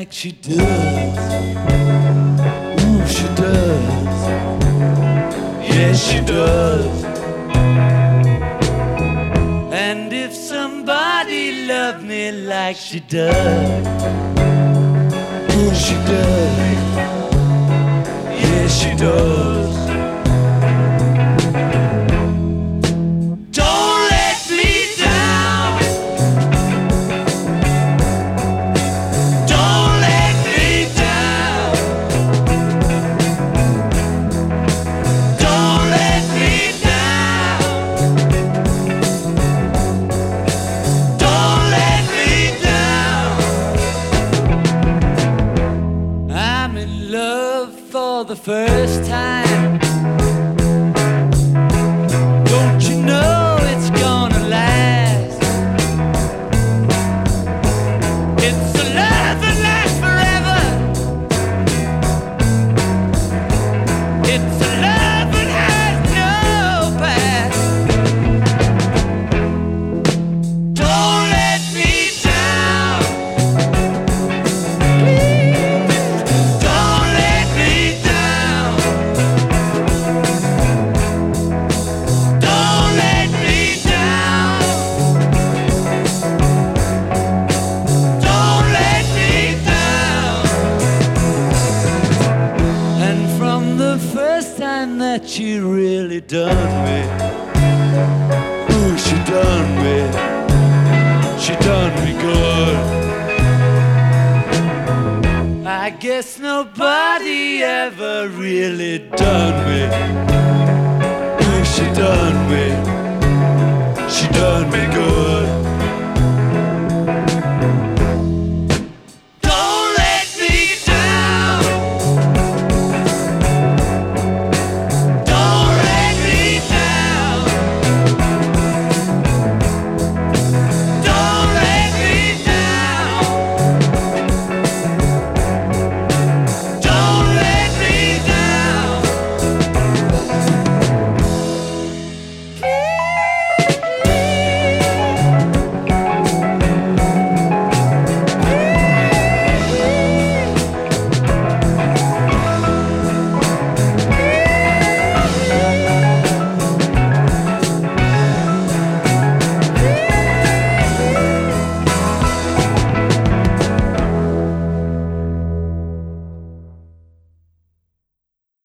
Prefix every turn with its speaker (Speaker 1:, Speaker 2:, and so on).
Speaker 1: like she does. Ooh, she does. Yes, she does. And if somebody loved me like she does, ooh, she does. Yes, she does. For the first time, don't you know it's gonna last? It's a love that lasts forever. It's a love that has no past. Don't let me down, please. Don't let me down. Don't let me down. Don't let me down. And from the first time that she really done me, ooh, she done me. She done me good. I guess nobody ever really done me. Ooh, she done me. She done me good.